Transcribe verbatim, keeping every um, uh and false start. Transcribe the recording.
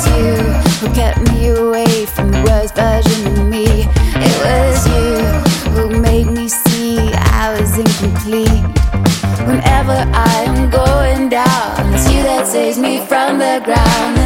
was you who kept me away from the worst version of me. It was you who made me see I was incomplete. Whenever I am going down, it's you that saves me from the ground.